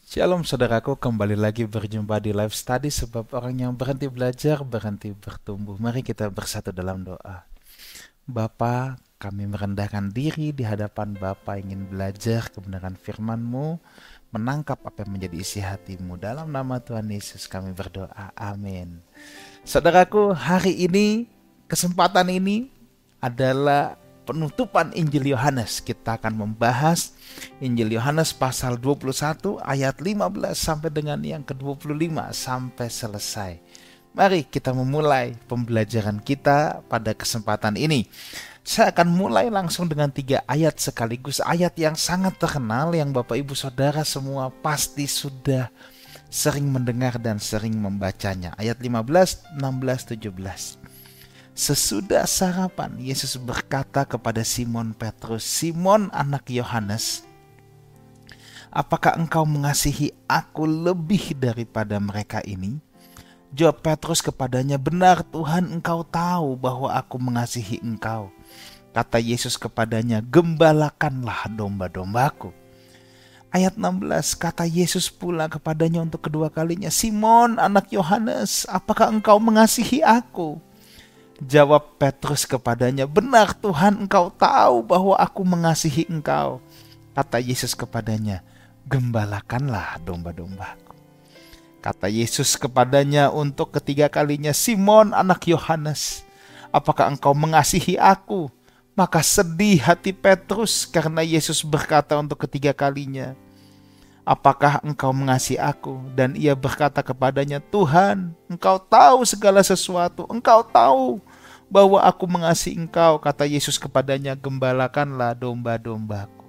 Shalom saudaraku, kembali lagi berjumpa di live study sebab orang yang berhenti belajar, berhenti bertumbuh. Mari kita bersatu dalam doa. Bapa, kami merendahkan diri di hadapan Bapa, ingin belajar kebenaran firman-Mu, menangkap apa yang menjadi isi hati-Mu. Dalam nama Tuhan Yesus kami berdoa, amin. Saudaraku, hari ini, kesempatan ini adalah penutupan Injil Yohanes. Kita akan membahas Injil Yohanes pasal 21 ayat 15 sampai dengan yang ke-25 sampai selesai. Mari kita memulai pembelajaran kita pada kesempatan ini. Saya akan mulai langsung dengan 3 ayat sekaligus, ayat yang sangat terkenal yang Bapak Ibu Saudara semua pasti sudah sering mendengar dan sering membacanya. Ayat 15, 16, 17. Sesudah sarapan, Yesus berkata kepada Simon Petrus, "Simon anak Yohanes, apakah engkau mengasihi aku lebih daripada mereka ini?" Jawab Petrus kepadanya, "Benar Tuhan, engkau tahu bahwa aku mengasihi engkau." Kata Yesus kepadanya, "Gembalakanlah domba-dombaku." Ayat 16, kata Yesus pula kepadanya untuk kedua kalinya, "Simon anak Yohanes, apakah engkau mengasihi aku?" Jawab Petrus kepadanya, "Benar Tuhan, engkau tahu bahwa aku mengasihi engkau." Kata Yesus kepadanya, "Gembalakanlah domba-dombaku." Kata Yesus kepadanya untuk ketiga kalinya, "Simon anak Yohanes, apakah engkau mengasihi aku?" Maka sedih hati Petrus karena Yesus berkata untuk ketiga kalinya, "Apakah engkau mengasihi aku?" Dan ia berkata kepadanya, "Tuhan, engkau tahu segala sesuatu, engkau tahu bahwa aku mengasihi engkau." Kata Yesus kepadanya, "Gembalakanlah domba-dombaku."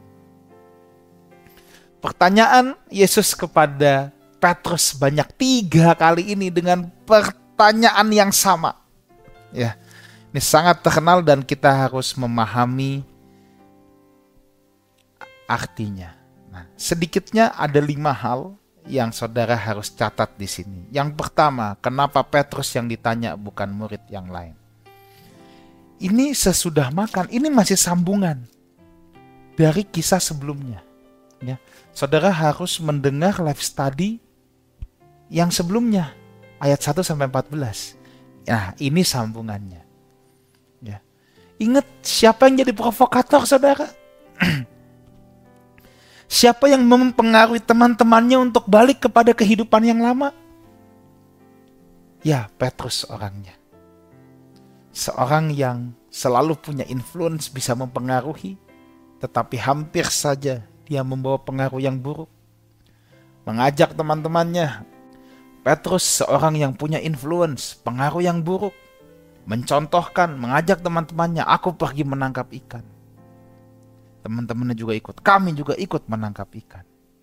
Pertanyaan Yesus kepada Petrus banyak 3 kali ini dengan pertanyaan yang sama. Ya, ini sangat terkenal dan kita harus memahami artinya. Nah, sedikitnya ada 5 hal yang saudara harus catat di sini. Yang pertama, kenapa Petrus yang ditanya bukan murid yang lain? Ini sesudah makan, ini masih sambungan dari kisah sebelumnya. Ya, saudara harus mendengar live study yang sebelumnya, ayat 1 sampai 14. Nah, ini sambungannya. Ya. Ingat siapa yang jadi provokator, saudara? Siapa yang mempengaruhi teman-temannya untuk balik kepada kehidupan yang lama? Ya, Petrus orangnya. Seorang yang selalu punya influence, bisa mempengaruhi, tetapi hampir saja dia membawa pengaruh yang buruk. Mengajak teman-temannya. Petrus seorang yang punya influence, pengaruh yang buruk. Mencontohkan, mengajak teman-temannya, "Aku pergi menangkap ikan." Teman-temannya juga ikut, kami juga ikut menangkap ikan.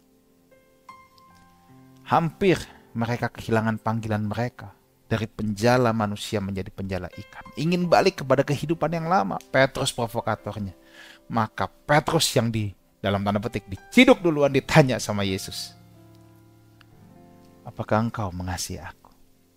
Hampir mereka kehilangan panggilan mereka. Dari penjala manusia menjadi penjala ikan. Ingin balik kepada kehidupan yang lama. Petrus provokatornya. Maka Petrus yang dalam tanda petik diciduk duluan, ditanya sama Yesus, "Apakah engkau mengasihi aku?"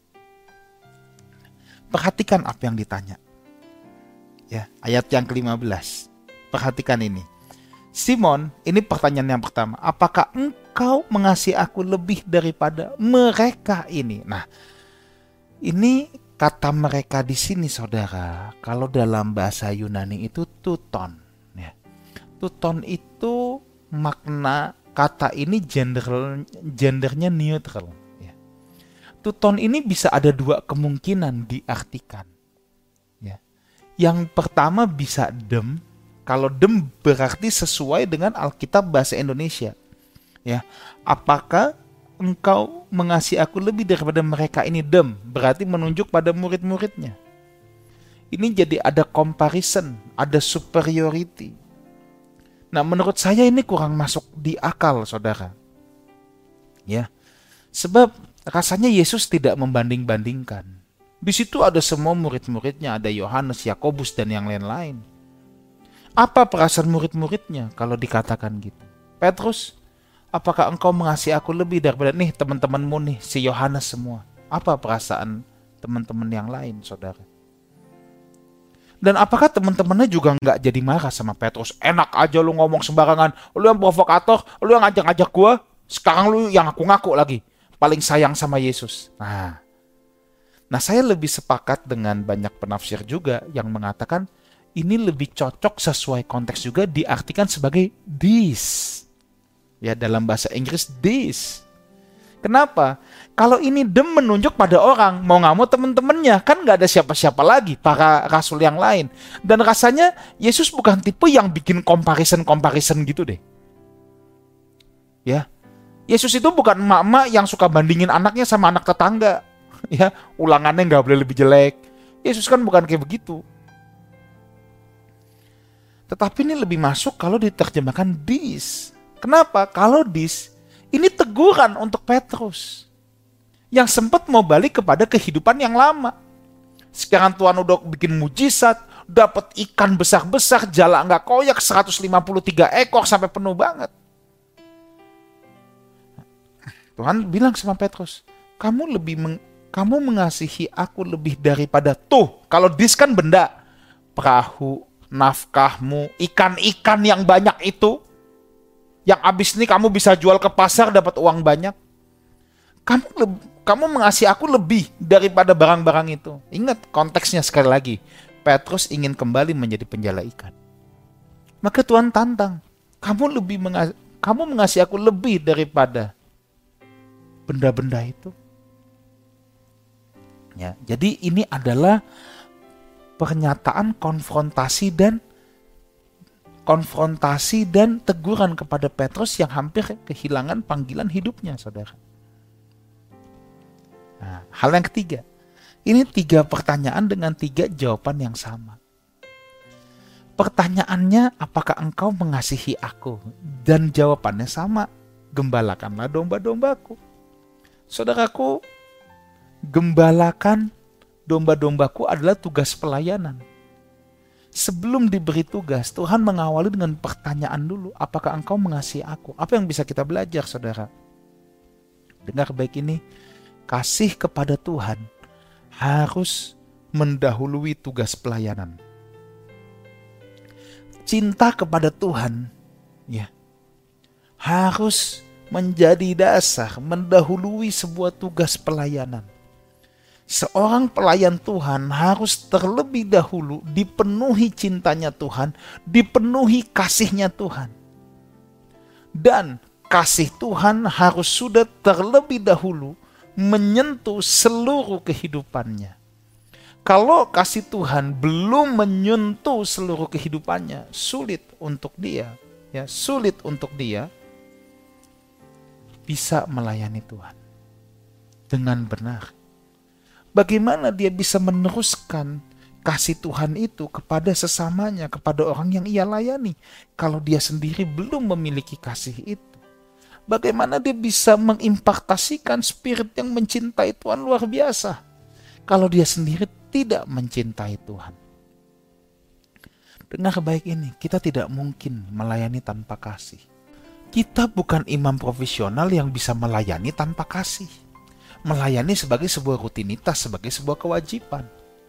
Perhatikan apa yang ditanya. Ya, ayat yang ke-15. Perhatikan ini. "Simon," ini pertanyaan yang pertama, "apakah engkau mengasihi aku lebih daripada mereka ini?" Nah, ini kata mereka di sini, saudara, kalau dalam bahasa Yunani itu tuton. Ya. Tuton itu makna kata ini gendernya neutral. Ya. Tuton ini bisa ada 2 kemungkinan diartikan. Ya. Yang pertama bisa dem. Kalau dem berarti sesuai dengan Alkitab bahasa Indonesia. Ya. Apakah engkau mengasihi aku lebih daripada mereka ini? Dem berarti menunjuk pada murid-muridnya. Ini jadi ada comparison, ada superiority. Nah, menurut saya ini kurang masuk di akal, saudara. Ya, sebab rasanya Yesus tidak membanding-bandingkan. Di situ ada semua murid-muridnya, ada Yohanes, Yakobus, dan yang lain-lain. Apa perasaan murid-muridnya kalau dikatakan gitu? "Petrus, apakah engkau mengasihi aku lebih daripada nih teman-temanmu nih, si Yohanes semua?" Apa perasaan teman-teman yang lain, saudara? Dan apakah teman-temannya juga nggak jadi marah sama Petrus? "Enak aja lu ngomong sembarangan, lu yang provokator, lu yang ngajak-ngajak gua." Sekarang lu yang ngaku-ngaku lagi paling sayang sama Yesus. Nah, saya lebih sepakat dengan banyak penafsir juga yang mengatakan ini lebih cocok sesuai konteks juga diartikan sebagai this. Ya, dalam bahasa Inggris this. Kenapa? Kalau ini menunjuk pada orang, mau nggak mau teman-temannya, kan nggak ada siapa-siapa lagi, para rasul yang lain. Dan rasanya Yesus bukan tipe yang bikin comparison gitu deh. Ya, Yesus itu bukan emak-emak yang suka bandingin anaknya sama anak tetangga. Ya, ulangannya nggak boleh lebih jelek. Yesus kan bukan kayak begitu. Tetapi ini lebih masuk kalau diterjemahkan this. Kenapa? Kalau this, ini teguran untuk Petrus yang sempat mau balik kepada kehidupan yang lama. Sekarang Tuhan udah bikin mujizat, dapat ikan besar-besar, jala nggak koyak 153 ekor sampai penuh banget. Tuhan bilang sama Petrus, kamu mengasihi aku lebih daripada tuh. Kalau this kan benda, perahu, nafkahmu, ikan-ikan yang banyak itu, yang abis ini kamu bisa jual ke pasar dapat uang banyak. Kamu mengasihi aku lebih daripada barang-barang itu. Ingat konteksnya sekali lagi. Petrus ingin kembali menjadi penjala ikan. Maka Tuhan tantang, kamu mengasihi aku lebih daripada benda-benda itu. Ya, jadi ini adalah pernyataan konfrontasi dan teguran kepada Petrus yang hampir kehilangan panggilan hidupnya, saudara. Nah, hal yang ketiga, ini 3 pertanyaan dengan 3 jawaban yang sama. Pertanyaannya, apakah engkau mengasihi aku? Dan jawabannya sama, gembalakanlah domba-dombaku. Saudaraku, gembalakan domba-dombaku adalah tugas pelayanan. Sebelum diberi tugas, Tuhan mengawali dengan pertanyaan dulu, apakah engkau mengasihi aku? Apa yang bisa kita belajar, saudara? Dengar baik ini, kasih kepada Tuhan harus mendahului tugas pelayanan. Cinta kepada Tuhan ya harus menjadi dasar mendahului sebuah tugas pelayanan. Seorang pelayan Tuhan harus terlebih dahulu dipenuhi cintanya Tuhan, dipenuhi kasihnya Tuhan. Dan kasih Tuhan harus sudah terlebih dahulu menyentuh seluruh kehidupannya. Kalau kasih Tuhan belum menyentuh seluruh kehidupannya, sulit untuk dia bisa melayani Tuhan dengan benar. Bagaimana dia bisa meneruskan kasih Tuhan itu kepada sesamanya, kepada orang yang ia layani, kalau dia sendiri belum memiliki kasih itu? Bagaimana dia bisa mengimpartasikan spirit yang mencintai Tuhan luar biasa, kalau dia sendiri tidak mencintai Tuhan? Dengar baik ini, kita tidak mungkin melayani tanpa kasih. Kita bukan imam profesional yang bisa melayani tanpa kasih. Melayani sebagai sebuah rutinitas, sebagai sebuah kewajiban.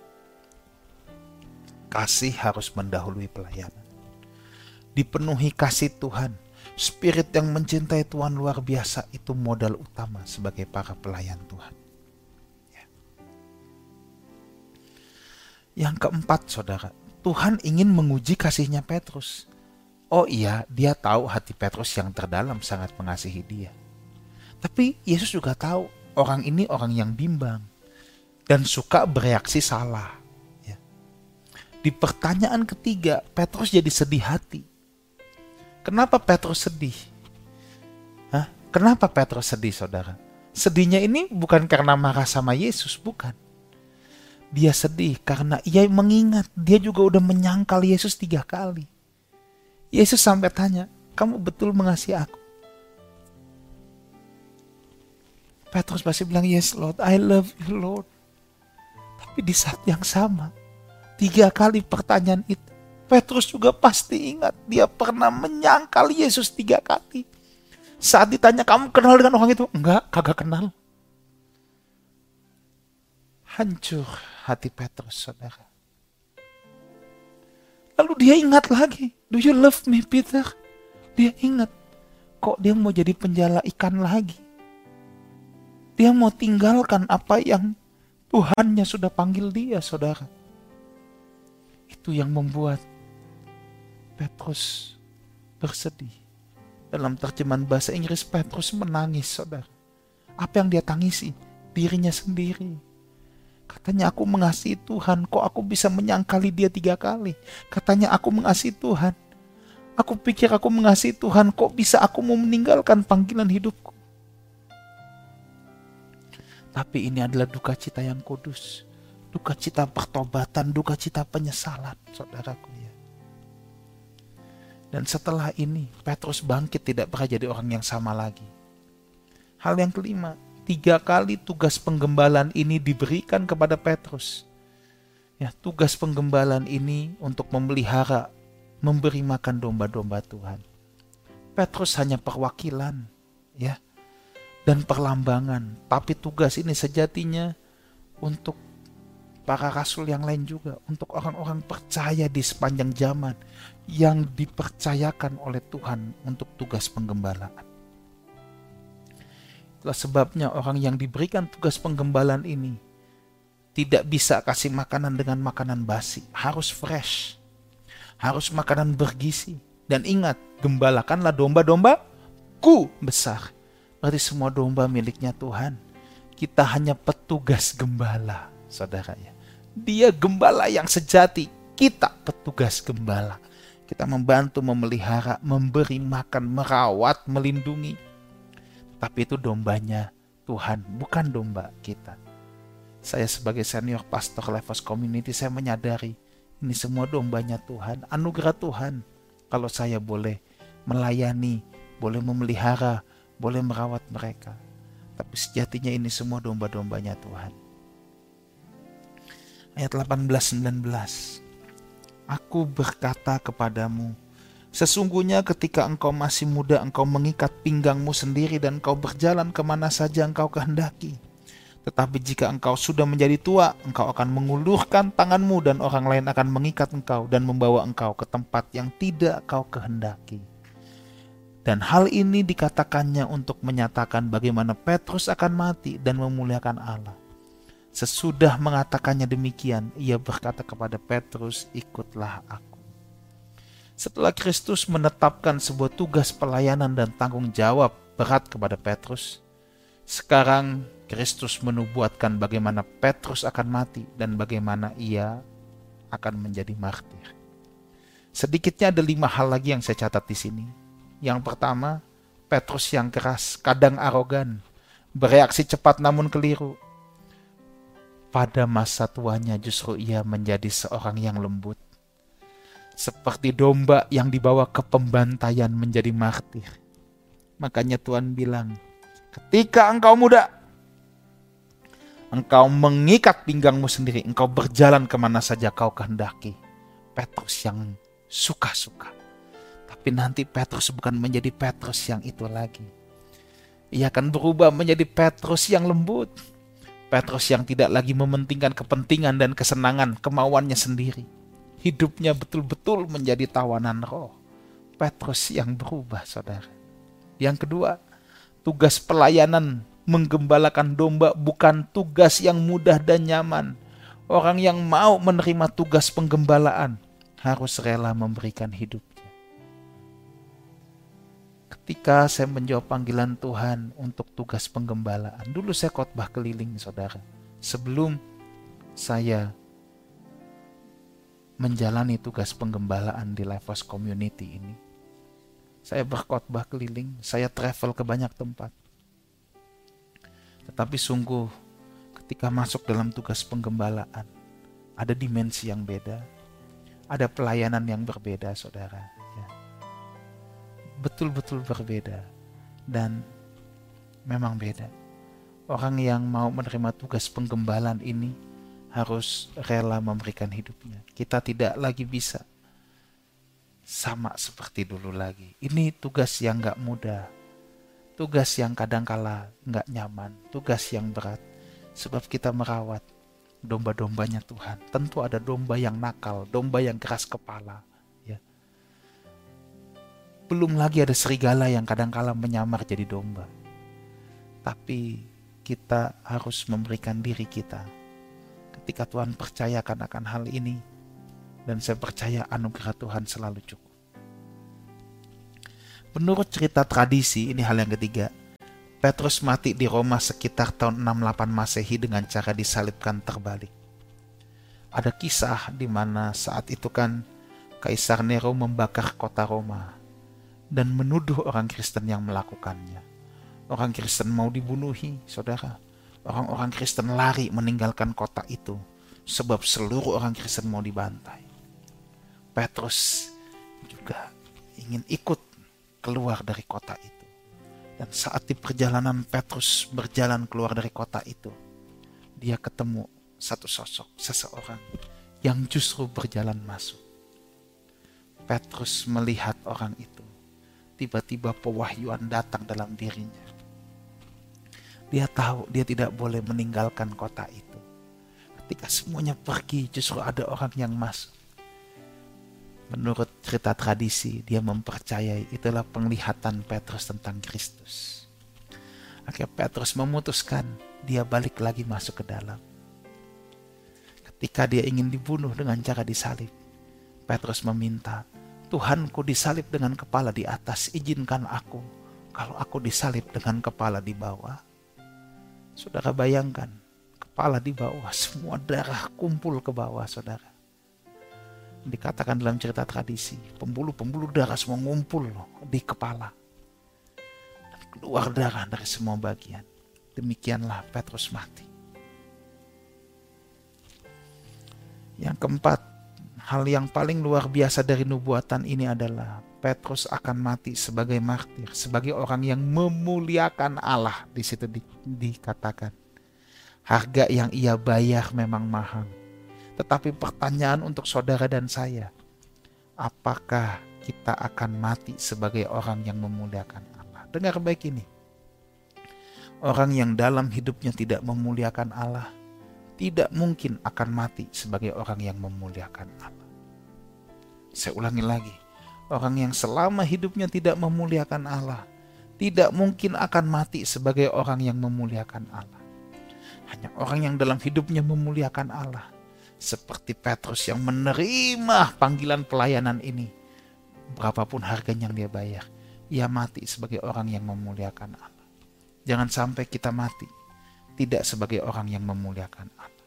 Kasih harus mendahului pelayanan. Dipenuhi kasih Tuhan, spirit yang mencintai Tuhan luar biasa, itu modal utama sebagai para pelayan Tuhan. Ya. Yang keempat, saudara, Tuhan ingin menguji kasihnya Petrus. Oh iya, dia tahu hati Petrus yang terdalam sangat mengasihi dia. Tapi Yesus juga tahu orang ini orang yang bimbang dan suka bereaksi salah. Ya. Di pertanyaan ketiga, Petrus jadi sedih hati. Kenapa Petrus sedih? Kenapa Petrus sedih, saudara? Sedihnya ini bukan karena marah sama Yesus, bukan. Dia sedih karena ia mengingat dia juga udah menyangkal Yesus 3 kali. Yesus sampai tanya, kamu betul mengasihi aku? Petrus pasti bilang, yes Lord, I love you Lord. Tapi di saat yang sama, 3 kali pertanyaan itu, Petrus juga pasti ingat, dia pernah menyangkal Yesus 3 kali. Saat ditanya, kamu kenal dengan orang itu? Enggak, kagak kenal. Hancur hati Petrus, saudara. Lalu dia ingat lagi, do you love me Peter? Dia ingat, kok dia mau jadi penjala ikan lagi? Dia mau tinggalkan apa yang Tuhannya sudah panggil dia, saudara. Itu yang membuat Petrus bersedih. Dalam terjemahan bahasa Inggris, Petrus menangis, saudara. Apa yang dia tangisi? Dirinya sendiri. Katanya, aku mengasihi Tuhan, kok aku bisa menyangkali dia 3 kali? Katanya, aku mengasihi Tuhan. Aku pikir aku mengasihi Tuhan, kok bisa aku mau meninggalkan panggilan hidupku? Tapi ini adalah duka cita yang kudus. Duka cita pertobatan, duka cita penyesalan, saudaraku ya. Dan setelah ini, Petrus bangkit tidak pernah jadi orang yang sama lagi. Hal yang kelima, 3 kali tugas penggembalaan ini diberikan kepada Petrus. Ya, tugas penggembalaan ini untuk memelihara, memberi makan domba-domba Tuhan. Petrus hanya perwakilan, ya, dan perlambangan. Tapi tugas ini sejatinya untuk para rasul yang lain juga, untuk orang-orang percaya di sepanjang zaman yang dipercayakan oleh Tuhan untuk tugas penggembalaan. Itulah sebabnya orang yang diberikan tugas penggembalaan ini tidak bisa kasih makanan dengan makanan basi, harus fresh, harus makanan bergizi. Dan ingat, gembalakanlah domba-dombaku besar. Berarti semua domba miliknya Tuhan. Kita hanya petugas gembala, saudara ya. Dia gembala yang sejati, kita petugas gembala. Kita membantu memelihara, memberi makan, merawat, melindungi. Tapi itu dombanya Tuhan, bukan domba kita. Saya sebagai senior pastor Lifehouse Community, saya menyadari ini semua dombanya Tuhan, anugerah Tuhan. Kalau saya boleh melayani, boleh memelihara, boleh merawat mereka. Tapi sejatinya ini semua domba-dombanya Tuhan. Ayat 18-19. Aku berkata kepadamu, sesungguhnya ketika engkau masih muda, engkau mengikat pinggangmu sendiri dan engkau berjalan kemana saja engkau kehendaki. Tetapi jika engkau sudah menjadi tua, engkau akan mengulurkan tanganmu dan orang lain akan mengikat engkau dan membawa engkau ke tempat yang tidak kau kehendaki. Dan hal ini dikatakannya untuk menyatakan bagaimana Petrus akan mati dan memuliakan Allah. Sesudah mengatakannya demikian, ia berkata kepada Petrus, ikutlah aku. Setelah Kristus menetapkan sebuah tugas pelayanan dan tanggung jawab berat kepada Petrus, sekarang Kristus menubuatkan bagaimana Petrus akan mati dan bagaimana ia akan menjadi martir. Sedikitnya ada 5 hal lagi yang saya catat di sini. Yang pertama, Petrus yang keras, kadang arogan, bereaksi cepat namun keliru. Pada masa tuanya justru ia menjadi seorang yang lembut. Seperti domba yang dibawa ke pembantaian menjadi martir. Makanya Tuhan bilang, ketika engkau muda, engkau mengikat pinggangmu sendiri, engkau berjalan kemana saja kau kehendaki. Petrus yang suka-suka. Tapi nanti Petrus bukan menjadi Petrus yang itu lagi. Ia akan berubah menjadi Petrus yang lembut. Petrus yang tidak lagi mementingkan kepentingan dan kesenangan kemauannya sendiri. Hidupnya betul-betul menjadi tawanan roh. Petrus yang berubah, saudara. Yang kedua, tugas pelayanan menggembalakan domba bukan tugas yang mudah dan nyaman. Orang yang mau menerima tugas penggembalaan harus rela memberikan hidupnya. Ketika saya menjawab panggilan Tuhan untuk tugas penggembalaan, dulu saya khotbah keliling, saudara. Sebelum saya menjalani tugas penggembalaan di Lifehouse Community ini, saya berkhotbah keliling, saya travel ke banyak tempat. Tetapi sungguh ketika masuk dalam tugas penggembalaan, ada dimensi yang beda, ada pelayanan yang berbeda, saudara. Betul-betul berbeda dan memang beda. Orang yang mau menerima tugas penggembalaan ini harus rela memberikan hidupnya. Kita tidak lagi bisa sama seperti dulu lagi. Ini tugas yang gak mudah, tugas yang kadangkala gak nyaman, tugas yang berat. Sebab kita merawat domba-dombanya Tuhan. Tentu ada domba yang nakal, domba yang keras kepala. Belum lagi ada serigala yang kadangkala menyamar jadi domba. Tapi kita harus memberikan diri kita. Ketika Tuhan percayakan akan hal ini, dan saya percaya anugerah Tuhan selalu cukup. Menurut cerita tradisi, ini hal yang ketiga, Petrus mati di Roma sekitar tahun 68 Masehi dengan cara disalibkan terbalik. Ada kisah di mana saat itu kan Kaisar Nero membakar kota Roma dan menuduh orang Kristen yang melakukannya. Orang Kristen mau dibunuhi, saudara. Orang-orang Kristen lari meninggalkan kota itu sebab seluruh orang Kristen mau dibantai. Petrus juga ingin ikut keluar dari kota itu. Dan saat di perjalanan Petrus berjalan keluar dari kota itu, dia ketemu satu sosok, seseorang yang justru berjalan masuk. Petrus melihat orang itu. Tiba-tiba pewahyuan datang dalam dirinya. Dia tahu dia tidak boleh meninggalkan kota itu. Ketika semuanya pergi, justru ada orang yang masuk. Menurut cerita tradisi, dia mempercayai itulah penglihatan Petrus tentang Kristus. Akhirnya Petrus memutuskan dia balik lagi masuk ke dalam. Ketika dia ingin dibunuh dengan cara disalib, Petrus meminta, Tuhanku disalib dengan kepala di atas, izinkan aku kalau aku disalib dengan kepala di bawah. Saudara bayangkan, kepala di bawah, semua darah kumpul ke bawah, saudara. Dikatakan dalam cerita tradisi, pembuluh-pembuluh darah semua ngumpul di kepala. Dan keluar darah dari semua bagian. Demikianlah Petrus mati. Yang keempat, hal yang paling luar biasa dari nubuatan ini adalah Petrus akan mati sebagai martir, sebagai orang yang memuliakan Allah. Di situ dikatakan, harga yang ia bayar memang mahal. Tetapi pertanyaan untuk saudara dan saya, apakah kita akan mati sebagai orang yang memuliakan Allah? Dengar baik ini. Orang yang dalam hidupnya tidak memuliakan Allah, tidak mungkin akan mati sebagai orang yang memuliakan Allah. Saya ulangi lagi. Orang yang selama hidupnya tidak memuliakan Allah, tidak mungkin akan mati sebagai orang yang memuliakan Allah. Hanya orang yang dalam hidupnya memuliakan Allah, seperti Petrus yang menerima panggilan pelayanan ini, berapapun harganya yang dia bayar, ia mati sebagai orang yang memuliakan Allah. Jangan sampai kita mati tidak sebagai orang yang memuliakan Allah.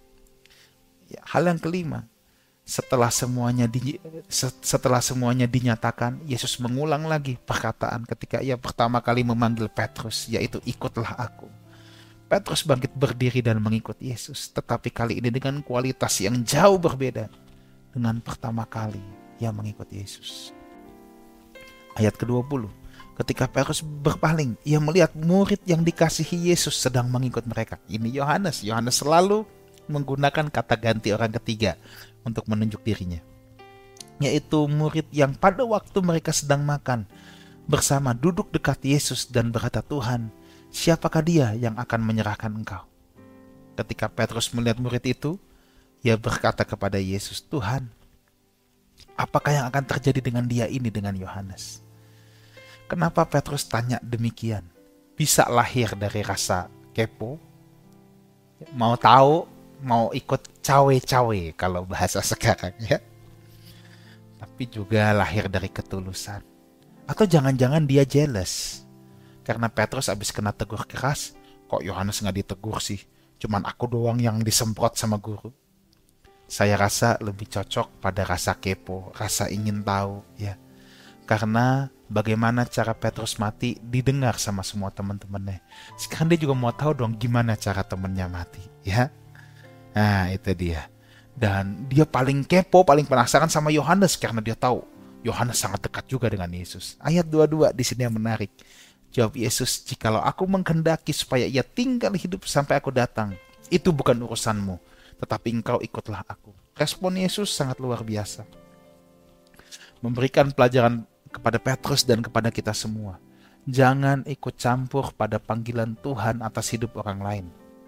Ya, hal yang kelima, setelah semuanya dinyatakan, Yesus mengulang lagi perkataan ketika ia pertama kali memanggil Petrus, yaitu ikutlah aku. Petrus bangkit berdiri dan mengikut Yesus, tetapi kali ini dengan kualitas yang jauh berbeda dengan pertama kali ia mengikut Yesus. Ayat ke-20, ketika Petrus berpaling, ia melihat murid yang dikasihi Yesus sedang mengikut mereka. Ini Yohanes. Yohanes selalu menggunakan kata ganti orang ketiga untuk menunjuk dirinya, yaitu murid yang pada waktu mereka sedang makan bersama duduk dekat Yesus dan berkata, Tuhan, siapakah dia yang akan menyerahkan engkau? Ketika Petrus melihat murid itu, ia berkata kepada Yesus, Tuhan, apakah yang akan terjadi dengan dia ini, dengan Yohanes? Kenapa Petrus tanya demikian? Bisa lahir dari rasa kepo, mau tahu, mau ikut cawe-cawe kalau bahasa sekarang ya. Tapi juga lahir dari ketulusan. Atau jangan-jangan dia jealous. Karena Petrus habis kena tegur keras, kok Yohanes gak ditegur sih? Cuman aku doang yang disemprot sama guru. Saya rasa lebih cocok pada rasa kepo, rasa ingin tahu ya. Karena bagaimana cara Petrus mati didengar sama semua teman-temannya. Sekarang dia juga mau tahu dong gimana cara temannya mati ya. Nah itu dia. Dan dia paling kepo, paling penasaran sama Yohanes karena dia tahu Yohanes sangat dekat juga dengan Yesus. Ayat 22 di sini yang menarik. Jawab Yesus, jikalau aku menghendaki supaya ia tinggal hidup sampai aku datang, itu bukan urusanmu, tetapi engkau ikutlah aku. Respon Yesus sangat luar biasa. Memberikan pelajaran kepada Petrus dan kepada kita semua. Jangan ikut campur pada panggilan Tuhan atas hidup orang lain.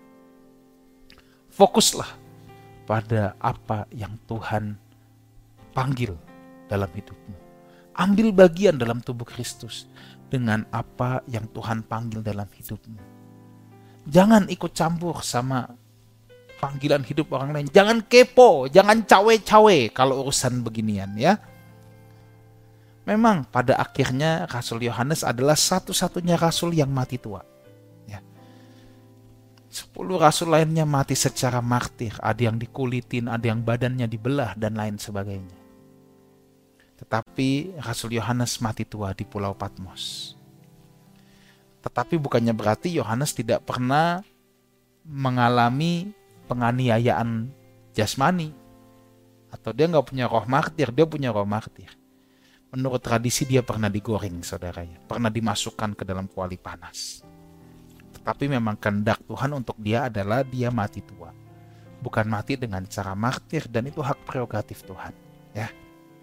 Fokuslah pada apa yang Tuhan panggil dalam hidupmu. Ambil bagian dalam tubuh Kristus dengan apa yang Tuhan panggil dalam hidupmu. Jangan ikut campur sama panggilan hidup orang lain. Jangan kepo, jangan cawe-cawe kalau urusan beginian ya. Memang pada akhirnya Rasul Yohanes adalah satu-satunya rasul yang mati tua. 10 rasul lainnya mati secara martir. Ada yang dikulitin, ada yang badannya dibelah dan lain sebagainya. Tetapi Rasul Yohanes mati tua di Pulau Patmos. Tetapi bukannya berarti Yohanes tidak pernah mengalami penganiayaan jasmani. Atau dia nggak punya roh martir, dia punya roh martir. Menurut tradisi dia pernah digoreng, saudaranya. Pernah dimasukkan ke dalam kuali panas. Tetapi memang kehendak Tuhan untuk dia adalah dia mati tua. Bukan mati dengan cara martir, dan itu hak prerogatif Tuhan. Ya.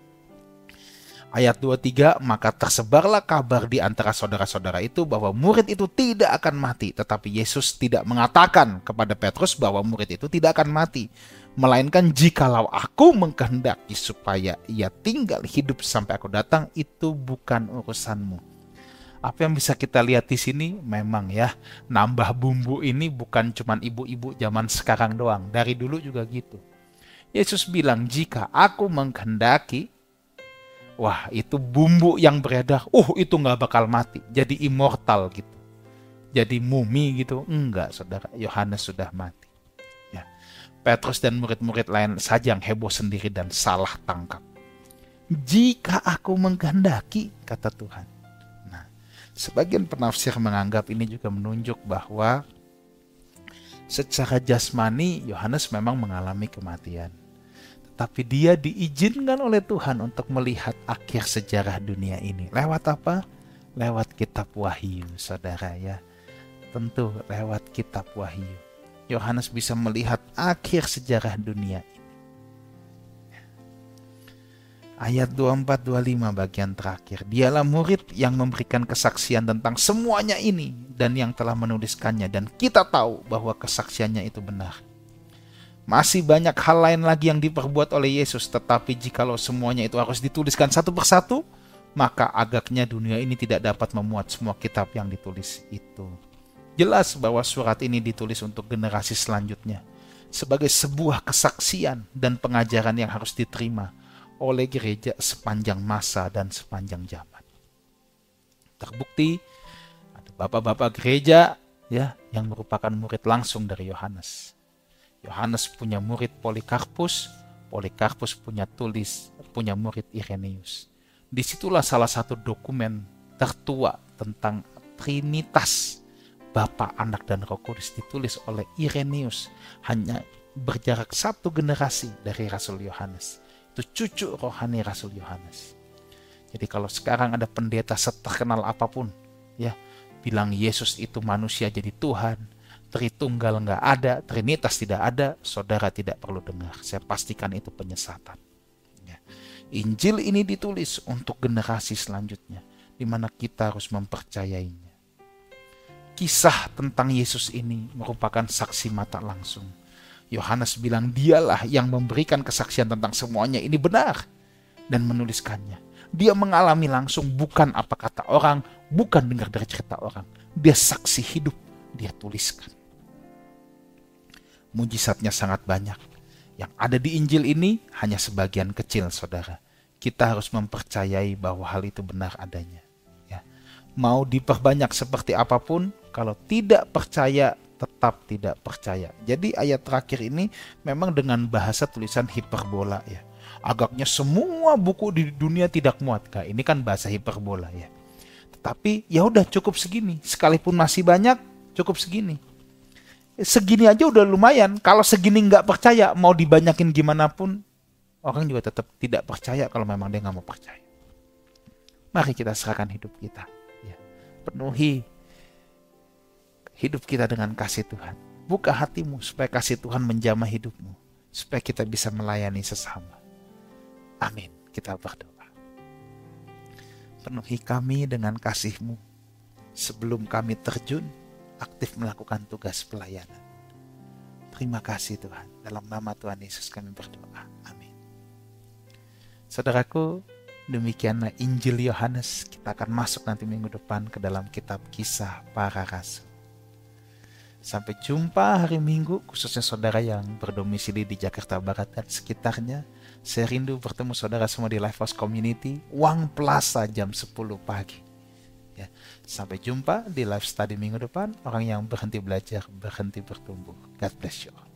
Ayat 23, maka tersebarlah kabar di antara saudara-saudara itu bahwa murid itu tidak akan mati. Tetapi Yesus tidak mengatakan kepada Petrus bahwa murid itu tidak akan mati. Melainkan jikalau aku mengkehendaki supaya ia tinggal hidup sampai aku datang, itu bukan urusanmu. Apa yang bisa kita lihat di sini memang ya, nambah bumbu ini bukan cuma ibu-ibu zaman sekarang doang. Dari dulu juga gitu. Yesus bilang jika aku mengkehendaki, wah itu bumbu yang beredar, itu gak bakal mati, jadi immortal gitu, jadi mumi gitu. Enggak saudara, Yohanes sudah mati ya. Petrus dan murid-murid lain saja yang heboh sendiri dan salah tangkap. Jika aku mengkehendaki, kata Tuhan. Nah, sebagian penafsir menganggap ini juga menunjuk bahwa secara jasmani Yohanes memang mengalami kematian. Tapi dia diizinkan oleh Tuhan untuk melihat akhir sejarah dunia ini. Lewat apa? Lewat kitab Wahyu, saudara ya. Tentu lewat kitab Wahyu. Yohanes bisa melihat akhir sejarah dunia ini. Ayat 24-25 bagian terakhir. Dialah murid yang memberikan kesaksian tentang semuanya ini dan yang telah menuliskannya. Dan kita tahu bahwa kesaksiannya itu benar. Masih banyak hal lain lagi yang diperbuat oleh Yesus, tetapi jikalau semuanya itu harus dituliskan satu persatu, maka agaknya dunia ini tidak dapat memuat semua kitab yang ditulis itu. Jelas bahwa surat ini ditulis untuk generasi selanjutnya, sebagai sebuah kesaksian dan pengajaran yang harus diterima oleh gereja sepanjang masa dan sepanjang zaman. Terbukti ada bapak-bapak gereja ya yang merupakan murid langsung dari Yohanes. Yohanes punya murid Polikarpus, Polikarpus punya murid Irenaeus. Disitulah salah satu dokumen tertua tentang Trinitas, Bapa, Anak, dan Roh Kudus ditulis oleh Irenaeus. Hanya berjarak satu generasi dari Rasul Yohanes. Itu cucu rohani Rasul Yohanes. Jadi kalau sekarang ada pendeta seterkenal apapun, ya bilang Yesus itu manusia jadi Tuhan, Tritunggal nggak ada, Trinitas tidak ada, saudara tidak perlu dengar. Saya pastikan itu penyesatan. Ya. Injil ini ditulis untuk generasi selanjutnya, di mana kita harus mempercayainya. Kisah tentang Yesus ini merupakan saksi mata langsung. Yohanes bilang dialah yang memberikan kesaksian tentang semuanya ini benar dan menuliskannya. Dia mengalami langsung, bukan apa kata orang, bukan dengar dari cerita orang. Dia saksi hidup, dia tuliskan. Mujizatnya sangat banyak. Yang ada di Injil ini hanya sebagian kecil, saudara. Kita harus mempercayai bahwa hal itu benar adanya. Ya. Mau diperbanyak seperti apapun, kalau tidak percaya, tetap tidak percaya. Jadi ayat terakhir ini memang dengan bahasa tulisan hiperbola ya. Agaknya semua buku di dunia tidak muat, Kak. Ini kan bahasa hiperbola ya. Tetapi ya udah cukup segini. Sekalipun masih banyak, cukup segini. Segini aja udah lumayan. Kalau segini nggak percaya, mau dibanyakin gimana pun, orang juga tetap tidak percaya kalau memang dia nggak mau percaya. Mari kita serahkan hidup kita. Ya. Penuhi hidup kita dengan kasih Tuhan. Buka hatimu supaya kasih Tuhan menjamah hidupmu. Supaya kita bisa melayani sesama. Amin. Kita berdoa. Penuhi kami dengan kasih-Mu sebelum kami terjun aktif melakukan tugas pelayanan. Terima kasih Tuhan. Dalam nama Tuhan Yesus kami berdoa. Amin. Saudaraku, Demikianlah Injil Yohanes. Kita akan masuk nanti minggu depan ke dalam kitab Kisah Para Rasul. Sampai jumpa hari Minggu, khususnya saudara yang berdomisili di Jakarta Barat dan sekitarnya. Saya rindu bertemu saudara semua di Lifehouse Community, Wang Plaza jam 10 pagi. Ya, sampai jumpa di live study minggu depan. Orang yang berhenti belajar, berhenti bertumbuh. God bless you.